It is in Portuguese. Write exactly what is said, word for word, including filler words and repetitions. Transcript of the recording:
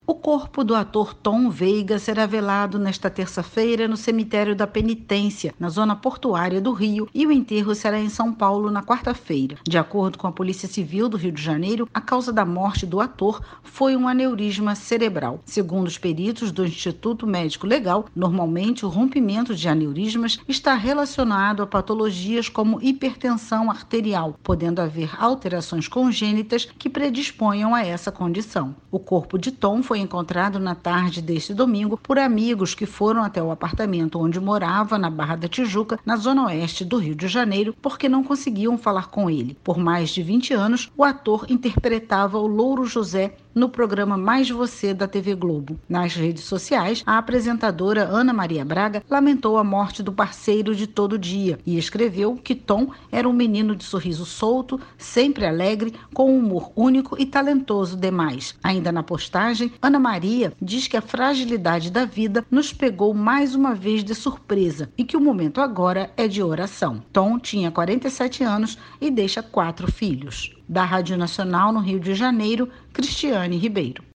O corpo do ator Tom Veiga será velado nesta terça-feira no cemitério da Penitência, na zona portuária do Rio, e o enterro será em São Paulo na quarta-feira. De acordo com a Polícia Civil do Rio de Janeiro, a causa da morte do ator foi um aneurisma cerebral. Segundo os peritos do Instituto Médico Legal, normalmente o rompimento de aneurismas está relacionado a patologias como hipertensão arterial, podendo haver alterações congênitas que predisponham a essa condição. O corpo de Tom foi encontrado na tarde deste domingo por amigos que foram até o apartamento onde morava, na Barra da Tijuca, na zona oeste do Rio de Janeiro, porque não conseguiam falar com ele. Por mais de vinte anos, o ator interpretava o Louro José no programa Mais Você da T V Globo. Nas redes sociais, a apresentadora Ana Maria Braga lamentou a morte do parceiro de todo dia e escreveu que Tom era um menino de sorriso solto, sempre alegre, com um humor único e talentoso demais. Ainda na postagem, Ana Maria diz que a fragilidade da vida nos pegou mais uma vez de surpresa e que o momento agora é de oração. Tom tinha quarenta e sete anos e deixa quatro filhos. Da Rádio Nacional no Rio de Janeiro, Cristiane Ribeiro.